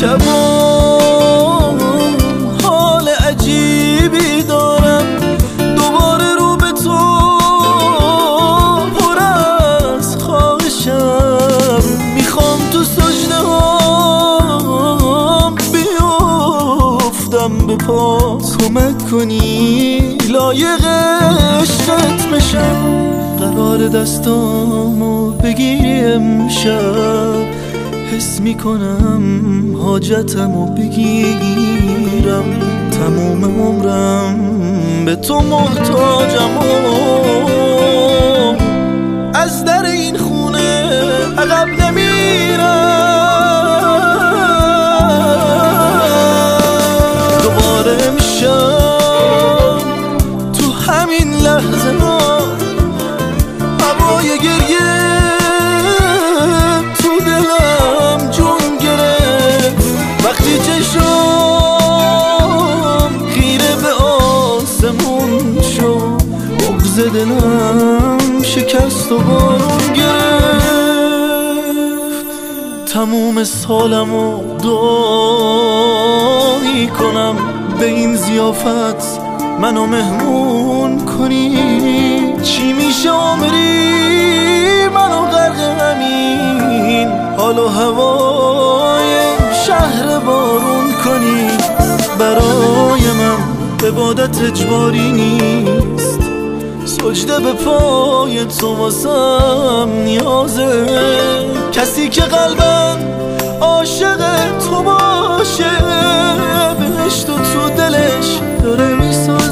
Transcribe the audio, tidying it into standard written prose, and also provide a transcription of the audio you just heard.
شبام حال عجیبی دارم، دوباره رو به تو پر از خواهشم. میخوام تو سجده هام بیفتم به پات، کمک کنی لایق عشقت بشم. قرار دستامو بگیری امشب، حس میکنم حاجتمو بگیرم. تموم عمرم به تو محتاجم و از در این خونه عقب نمیرم. دوباره امشب تو همین لحظه هوای گریه تو دلم جون گرفت. وقتی چشم خیره به آسمون شد، بغض دلم شکست و بارون گرفت. تموم سالمو دعا میکنم به این ضیافت منو مهمون کنی. چی میشه عمری منو غرق همین حال و هوای شهر بارون کنی. برای من عبادت اجباری نیست، سجده به پای تو واسم نیازه. کسی که قلبم عاشق تو باشه، بهشت تو دلش داره میسازه.